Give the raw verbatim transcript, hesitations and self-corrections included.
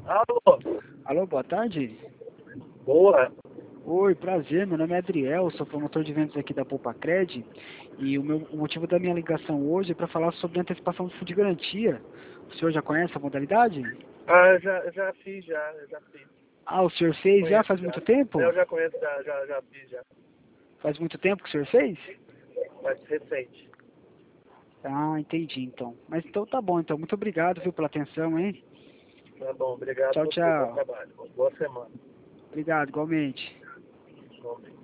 Alô? Alô, boa tarde. Boa. Oi, prazer, meu nome é Adriel, sou promotor de vendas aqui da Poupacred e o, meu, o motivo da minha ligação hoje é para falar sobre antecipação de fundo de garantia. O senhor já conhece a modalidade? Ah, eu já, eu já fiz, já, eu já fiz. Ah, o senhor fez já Conheço faz já. muito tempo? Eu já conheço, já, já, já fiz, já. Faz muito tempo que o senhor fez? Mas recente. Ah, entendi então. Mas então tá bom, então. Muito obrigado, viu, pela atenção, hein? Tá bom, obrigado Tchau, por você, bom tchau. trabalho. Boa semana. Obrigado, igualmente. Igualmente.